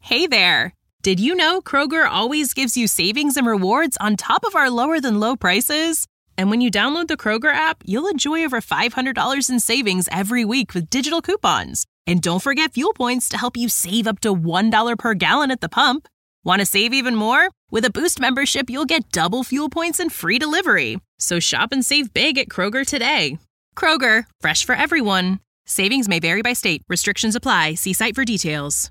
Hey there! Did you know Kroger always gives you savings and rewards on top of our lower-than-low prices? And when you download the Kroger app, you'll enjoy over $500 in savings every week with digital coupons. And don't forget fuel points to help you save up to $1 per gallon at the pump. Want to save even more? With a Boost membership, you'll get double fuel points and free delivery. So shop and save big at Kroger today. Kroger, fresh for everyone. Savings may vary by state. Restrictions apply. See site for details.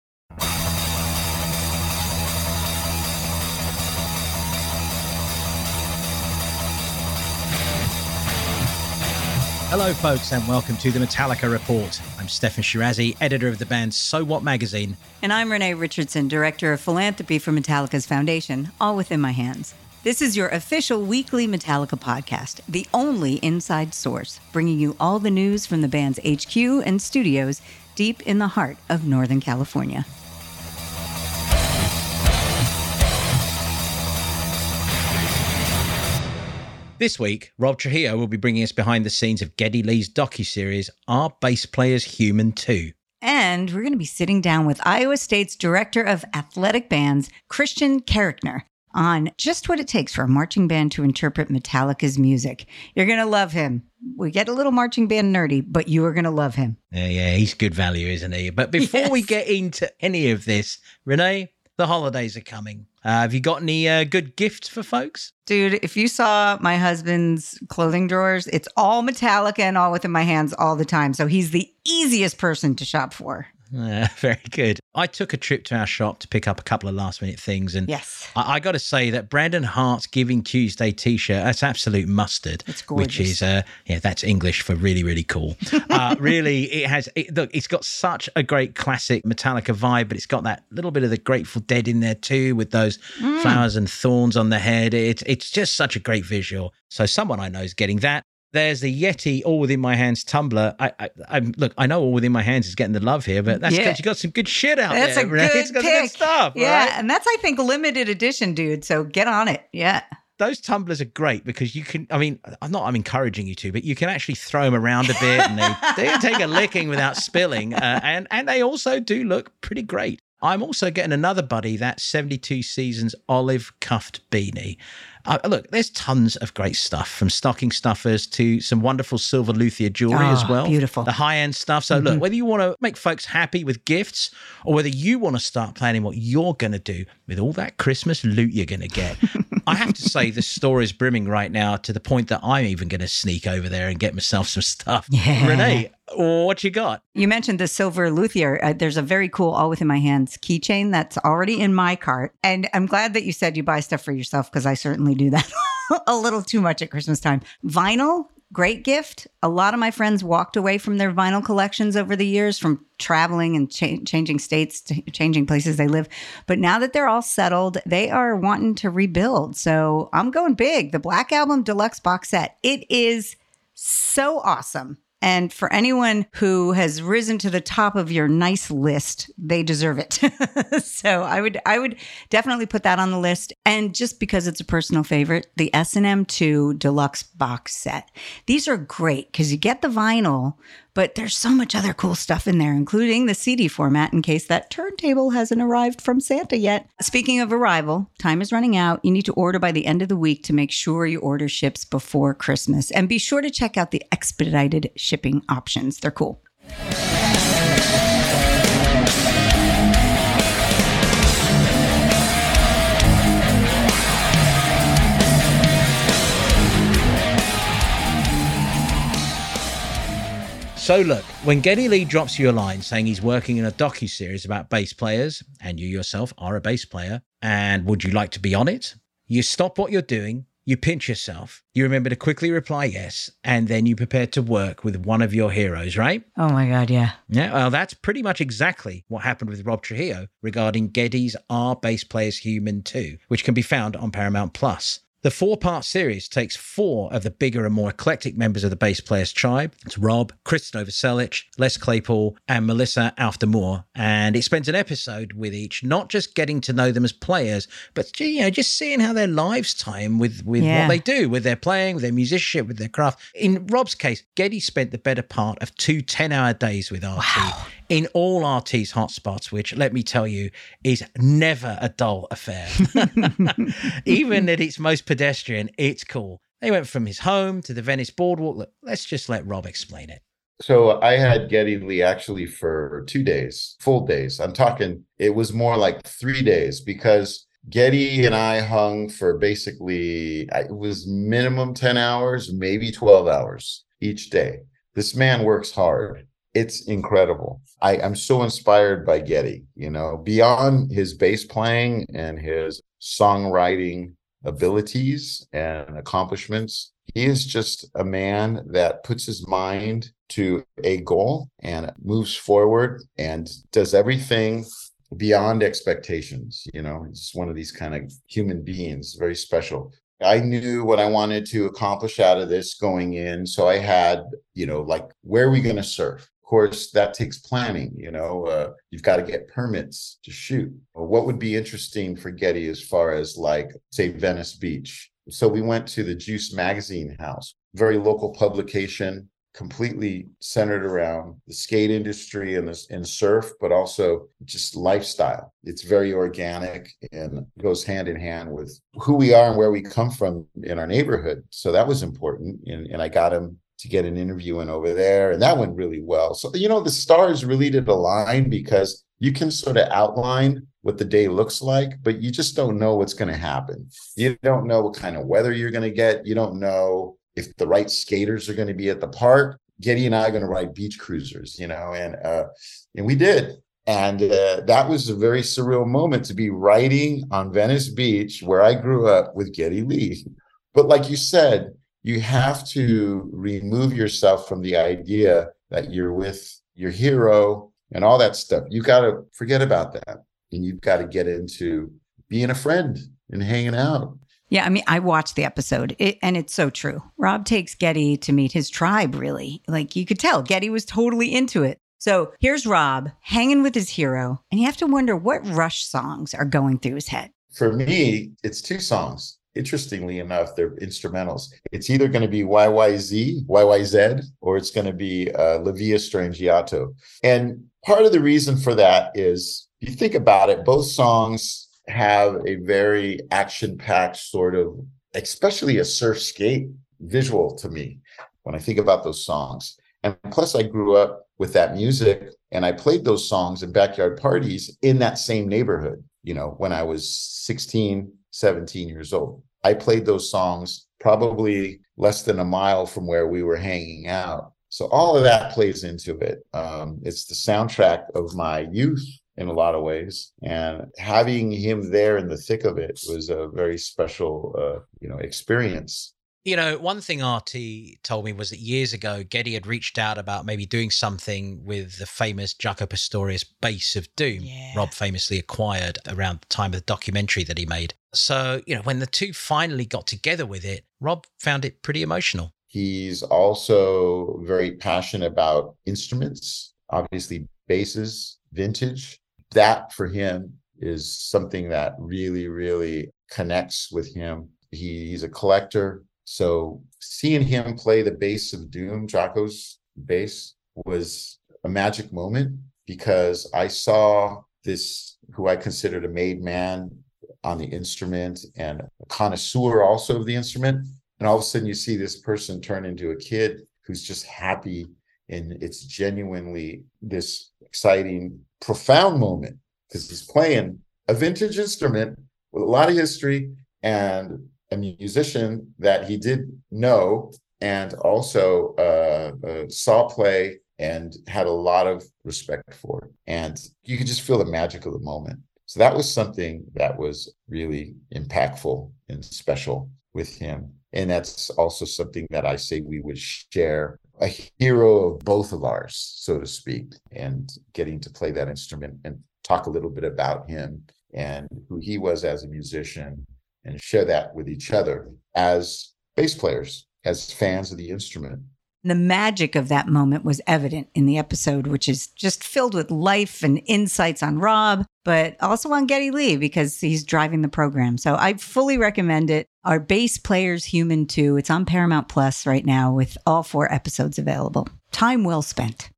Hello, folks, and welcome to the Metallica Report. I'm Stefan Shirazi, editor of the band So What magazine. And I'm Renee Richardson, director of philanthropy for Metallica's foundation, all within my hands. This is your official weekly Metallica podcast, the only inside source, bringing you all the news from the band's HQ and studios deep in the heart of Northern California. This week, Rob Trujillo will be bringing us behind the scenes of Geddy Lee's docuseries, Are Bass Players Human Too? And we're going to be sitting down with Iowa State's Director of Athletic Bands, Christian Kerrichner, on just what it takes for a marching band to interpret Metallica's music. You're going to love him. We get a little marching band nerdy, but you are going to love him. Yeah, he's good value, isn't he? But before we get into any of this, Renee, the holidays are coming. Have you got any good gifts for folks? Dude, if you saw my husband's clothing drawers, it's all Metallica and all within my hands all the time. So he's the easiest person to shop for. Very good. I took a trip to our shop to pick up a couple of last minute things. And yes, I got to say that Brandon Hart's Giving Tuesday t-shirt, that's absolute mustard. It's gorgeous. Which is, that's English for really, really cool. Really, it's got such a great classic Metallica vibe, but it's got that little bit of the Grateful Dead in there too, with those flowers and thorns on the head. It's just such a great visual. So someone I know is getting that. There's the Yeti All Within My Hands tumbler. I know All Within My Hands is getting the love here, but that's because you got some good shit out there. That's a good It's got pick. good stuff. Yeah, right? and that's, I think, limited edition, dude. So get on it. Yeah. Those tumblers are great because you can, I'm encouraging you to, but you can actually throw them around a bit and they take a licking without spilling. And they also do look pretty great. I'm also getting another buddy, that 72 Seasons olive cuffed beanie. Look, there's tons of great stuff, from stocking stuffers to some wonderful silver luthier jewelry as well. Beautiful. The high-end stuff. So look, whether you want to make folks happy with gifts or whether you want to start planning what you're going to do with all that Christmas loot you're going to get, I have to say the store is brimming right now to the point that I'm even going to sneak over there and get myself some stuff. Yeah. Renee, what you got? You mentioned the silver luthier. There's a very cool All Within My Hands keychain that's already in my cart. And I'm glad that you said you buy stuff for yourself, because I certainly do that a little too much at Christmas time. Vinyl, great gift. A lot of my friends walked away from their vinyl collections over the years from traveling and changing states, changing places they live. But now that they're all settled, they are wanting to rebuild. So I'm going big. The Black Album Deluxe box set. It is so awesome. And for anyone who has risen to the top of your nice list, they deserve it. So I would definitely put that on the list. And just because it's a personal favorite, the S&M 2 Deluxe box set. These are great because you get the vinyl, but there's so much other cool stuff in there, including the CD format in case that turntable hasn't arrived from Santa yet. Speaking of arrival, time is running out. You need to order by the end of the week to make sure your order ships before Christmas. And be sure to check out the expedited shipping options. They're cool. So look, when Geddy Lee drops you a line saying he's working in a docuseries about bass players, and you yourself are a bass player, and would you like to be on it? You stop what you're doing, you pinch yourself, you remember to quickly reply yes, and then you prepare to work with one of your heroes, right? Oh my God, yeah. Yeah, well, that's pretty much exactly what happened with Rob Trujillo regarding Geddy's Are Bass Players Human Too, which can be found on Paramount Plus. The 4-part series takes 4 of the bigger and more eclectic members of the bass players tribe. It's Rob, Chris Novoselic, Les Claypool, and Melissa Aufder-Moore. And it spends an episode with each, not just getting to know them as players, but just seeing how their lives tie in with what they do, with their playing, with their musicianship, with their craft. In Rob's case, Geddy spent the better part of 2 10-hour days with RT. Wow. In all RT's hotspots, which, let me tell you, is never a dull affair. Even at its most pedestrian, it's cool. They went from his home to the Venice boardwalk. Look, let's just let Rob explain it. So I had Geddy Lee actually for 2 days, full days. I'm talking, it was more like 3 days, because Geddy and I hung for basically, it was minimum 10 hours, maybe 12 hours each day. This man works hard. It's incredible. I'm so inspired by Geddy, beyond his bass playing and his songwriting abilities and accomplishments. He is just a man that puts his mind to a goal and moves forward and does everything beyond expectations. He's one of these kind of human beings, very special. I knew what I wanted to accomplish out of this going in. So I had, where are we going to surf? Of course, that takes planning. You've got to get permits to shoot. What would be interesting for Geddy as far as say Venice Beach? So we went to the Juice Magazine house, very local publication, completely centered around the skate industry and surf, but also just lifestyle. It's very organic and goes hand in hand with who we are and where we come from in our neighborhood. So that was important. And I got him to get an interview in over there, and that went really well. So, the stars really did align, because you can sort of outline what the day looks like, but you just don't know what's going to happen. You don't know what kind of weather you're going to get. You don't know if the right skaters are going to be at the park. Geddy and I are going to ride beach cruisers, and we did. And that was a very surreal moment to be riding on Venice Beach, where I grew up, with Geddy Lee. But like you said, you have to remove yourself from the idea that you're with your hero and all that stuff. You got to forget about that. And you've got to get into being a friend and hanging out. Yeah, I watched the episode, and it's so true. Rob takes Geddy to meet his tribe, really. You could tell Geddy was totally into it. So here's Rob hanging with his hero, and you have to wonder what Rush songs are going through his head. For me, it's 2 songs. Interestingly enough, they're instrumentals. It's either going to be YYZ, or it's going to be La Via Strangiato. And part of the reason for that is, if you think about it, both songs have a very action-packed sort of, especially a surf skate visual to me when I think about those songs. And plus, I grew up with that music, and I played those songs in backyard parties in that same neighborhood, when I was 16, 17 years old. I played those songs probably less than a mile from where we were hanging out. So all of that plays into it. It's the soundtrack of my youth in a lot of ways. And having him there in the thick of it was a very special, experience. One thing RT told me was that years ago, Geddy had reached out about maybe doing something with the famous Jaco Pastorius Bass of Doom. Yeah. Rob famously acquired around the time of the documentary that he made. So, when the two finally got together with it, Rob found it pretty emotional. He's also very passionate about instruments, obviously basses, vintage. That for him is something that really, really connects with him. He's a collector. So seeing him play the bass of Doom, Jaco's bass, was a magic moment, because I saw this, who I considered a made man on the instrument and a connoisseur also of the instrument. And all of a sudden you see this person turn into a kid who's just happy. And it's genuinely this exciting, profound moment, because he's playing a vintage instrument with a lot of history and a musician that he did know, and also saw play and had a lot of respect for. And you could just feel the magic of the moment. So that was something that was really impactful and special with him. And that's also something that I say we would share, a hero of both of ours, so to speak, and getting to play that instrument and talk a little bit about him and who he was as a musician and share that with each other as bass players, as fans of the instrument. The magic of that moment was evident in the episode, which is just filled with life and insights on Rob, but also on Geddy Lee because he's driving the program. So I fully recommend it. Our Bass Players Human 2. It's on Paramount Plus right now with all 4 episodes available. Time well spent.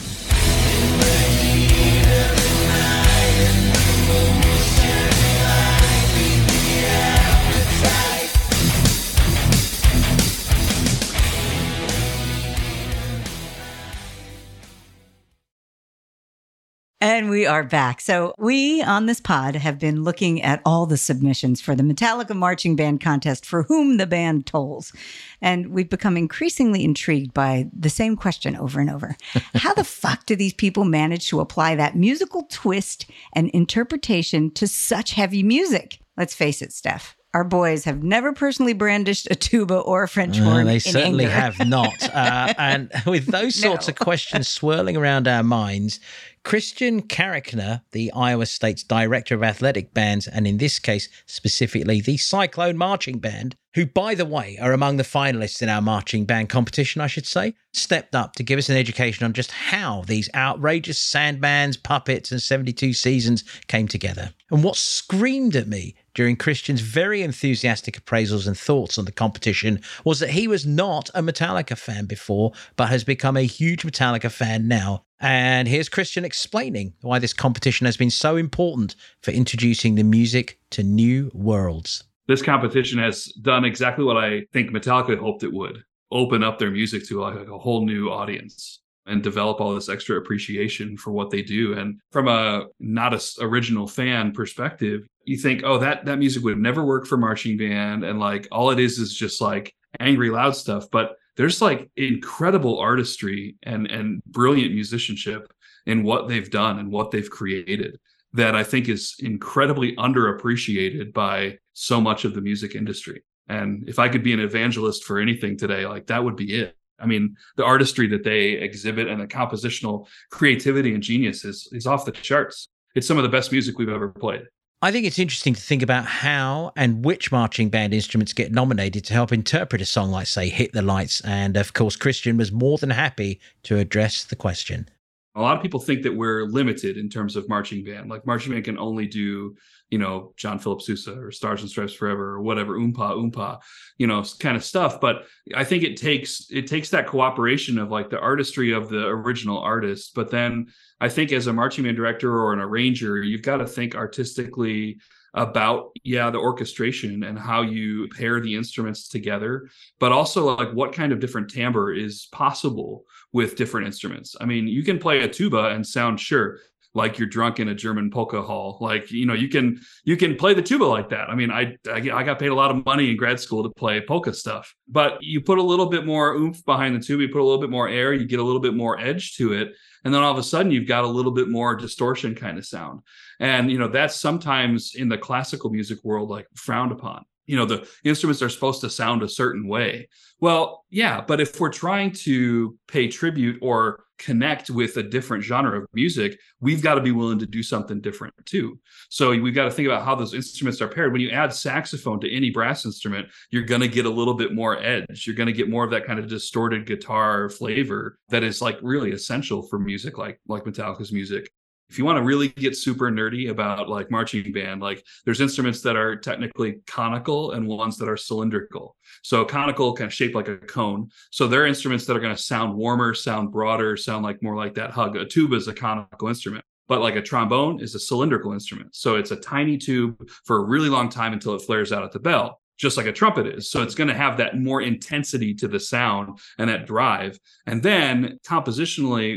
And we are back. So we on this pod have been looking at all the submissions for the Metallica Marching Band Contest, For Whom the Band Tolls. And we've become increasingly intrigued by the same question over and over. How the fuck do these people manage to apply that musical twist and interpretation to such heavy music? Let's face it, Steph. Our boys have never personally brandished a tuba or a French horn. They in certainly anger. have not. And with those sorts of questions swirling around our minds, Christian Karakner, the Iowa State's Director of Athletic Bands, and in this case, specifically the Cyclone Marching Band, who, by the way, are among the finalists in our marching band competition, I should say, stepped up to give us an education on just how these outrageous sandbands, puppets, and 72 seasons came together. And what screamed at me during Christian's very enthusiastic appraisals and thoughts on the competition was that he was not a Metallica fan before, but has become a huge Metallica fan now. And here's Christian explaining why this competition has been so important for introducing the music to new worlds. This competition has done exactly what I think Metallica hoped it would: open up their music to like a whole new audience and develop all this extra appreciation for what they do. And from a not a original fan perspective, you think, oh, that music would never work for marching band, and like all it is just like angry loud stuff. But there's like incredible artistry and brilliant musicianship in what they've done and what they've created that I think is incredibly underappreciated by so much of the music industry. And if I could be an evangelist for anything today, like that would be it. I mean, the artistry that they exhibit and the compositional creativity and genius is off the charts. It's some of the best music we've ever played. I think it's interesting to think about how and which marching band instruments get nominated to help interpret a song like, say, Hit the Lights. And of course, Christian was more than happy to address the question. A lot of people think that we're limited in terms of marching band. Like marching band can only do, John Philip Sousa or Stars and Stripes Forever or whatever, oompa, kind of stuff. But I think it takes that cooperation of like the artistry of the original artist. But then I think as a marching band director or an arranger, you've got to think artistically about the orchestration and how you pair the instruments together, but also like what kind of different timbre is possible with different instruments. I mean, you can play a tuba and sound like you're drunk in a German polka hall. Like, you can play the tuba like that. I mean, I got paid a lot of money in grad school to play polka stuff, but you put a little bit more oomph behind the tuba, you put a little bit more air, you get a little bit more edge to it. And then all of a sudden you've got a little bit more distortion kind of sound. And, that's sometimes in the classical music world, like frowned upon. The instruments are supposed to sound a certain way. Well, yeah, but if we're trying to pay tribute or connect with a different genre of music, we've got to be willing to do something different too. So we've got to think about how those instruments are paired. When you add saxophone to any brass instrument, you're going to get a little bit more edge. You're going to get more of that kind of distorted guitar flavor that is like really essential for music like Metallica's music. If you want to really get super nerdy about like marching band, like there's instruments that are technically conical and ones that are cylindrical. So conical kind of shaped like a cone. So they're instruments that are going to sound warmer, sound broader, sound like more like that hug. A tuba is a conical instrument, but like a trombone is a cylindrical instrument. So it's a tiny tube for a really long time until it flares out at the bell, just like a trumpet is. So it's going to have that more intensity to the sound and that drive. And then compositionally,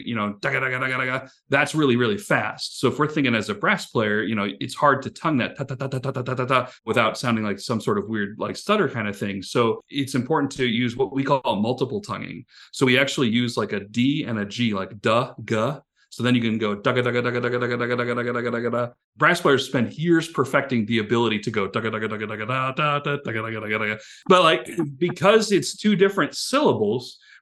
that's really, really fast. So if we're thinking as a brass player, it's hard to tongue that ta ta ta ta ta ta ta ta without sounding like some sort of weird like stutter kind of thing. So it's important to use what we call multiple tonguing. So we actually use like a D and a G, like da, ga. So then you can go da ga da ga da ga da ga da ga da ga da ga da ga da ga da ga. Brass players spend years perfecting the ability to go da ga da ga da ga da ga da da da da ga da ga da ga da ga. But like because it's two different syllables,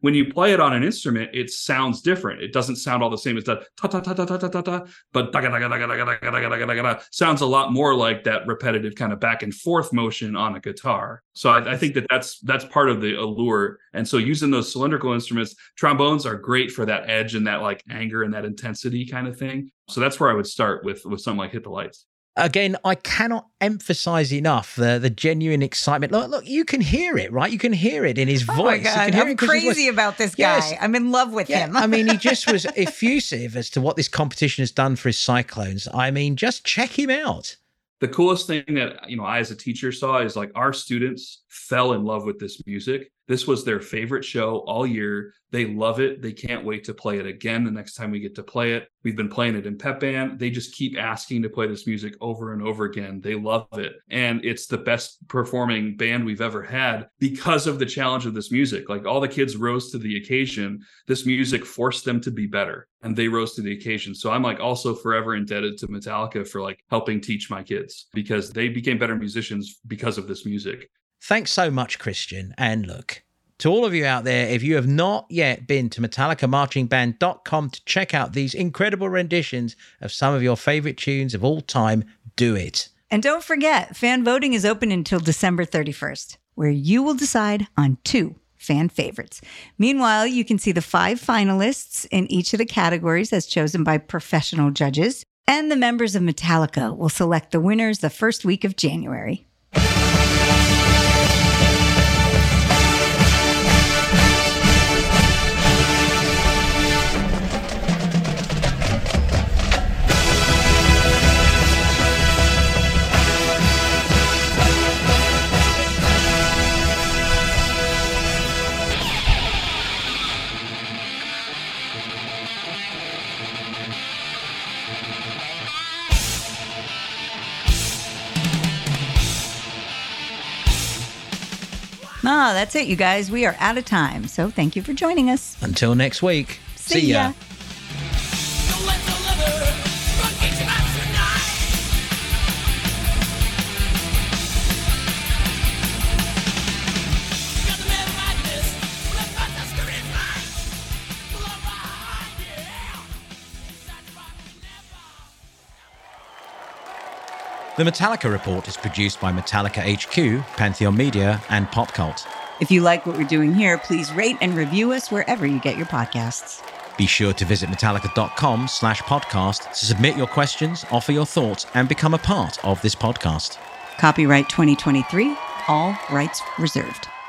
when you play it on an instrument, it sounds different. It doesn't sound all the same as that ta ta ta ta ta ta ta ta, but sounds a lot more like that repetitive kind of back and forth motion on a guitar. So I think that's part of the allure. And so using those cylindrical instruments, trombones are great for that edge and that like anger and that intensity kind of thing. So that's where I would start with something like Hit the Lights. Again, I cannot emphasize enough the genuine excitement. Look, you can hear it, right? You can hear it in his voice. Oh my God, I'm crazy about this guy. Yes. I'm in love with him. I mean, he just was effusive as to what this competition has done for his Cyclones. I mean, just check him out. The coolest thing that, I as a teacher saw is like our students fell in love with this music. This was their favorite show all year. They love it. They can't wait to play it again the next time we get to play it. We've been playing it in pep band. They just keep asking to play this music over and over again. They love it. And it's the best performing band we've ever had because of the challenge of this music. Like all the kids rose to the occasion. This music forced them to be better and they rose to the occasion. So I'm like also forever indebted to Metallica for like helping teach my kids because they became better musicians because of this music. Thanks so much, Christian. And look, to all of you out there, if you have not yet been to MetallicaMarchingBand.com to check out these incredible renditions of some of your favorite tunes of all time, do it. And don't forget, fan voting is open until December 31st, where you will decide on 2 fan favorites. Meanwhile, you can see the 5 finalists in each of the categories as chosen by professional judges. And the members of Metallica will select the winners the first week of January. That's it, you guys. We are out of time. So thank you for joining us. Until next week. See ya. The Metallica Report is produced by Metallica HQ, Pantheon Media, and PopCult. If you like what we're doing here, please rate and review us wherever you get your podcasts. Be sure to visit Metallica.com/podcast to submit your questions, offer your thoughts, and become a part of this podcast. Copyright 2023, all rights reserved.